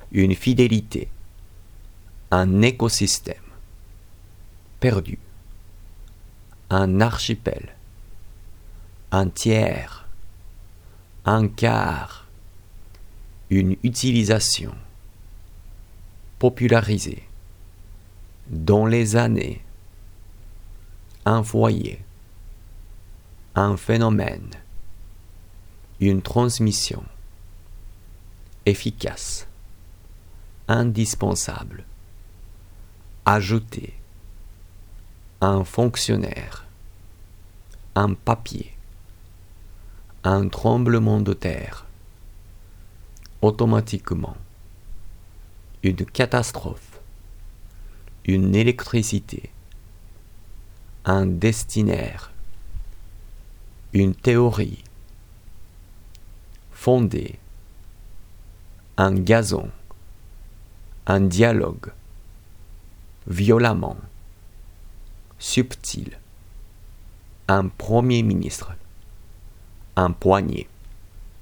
une fidélité, un écosystème, perdu, un archipel, un tiers, un quart, une utilisation, popularisée, dans les années, un foyer, un phénomène, une transmission, efficace, indispensable, ajouter, un fonctionnaire, un papier, un tremblement de terre, automatiquement, une catastrophe, une électricité, un destinaire, une théorie, fondée, un gazon, un dialogue, violemment, subtil, un premier ministre, un poignet.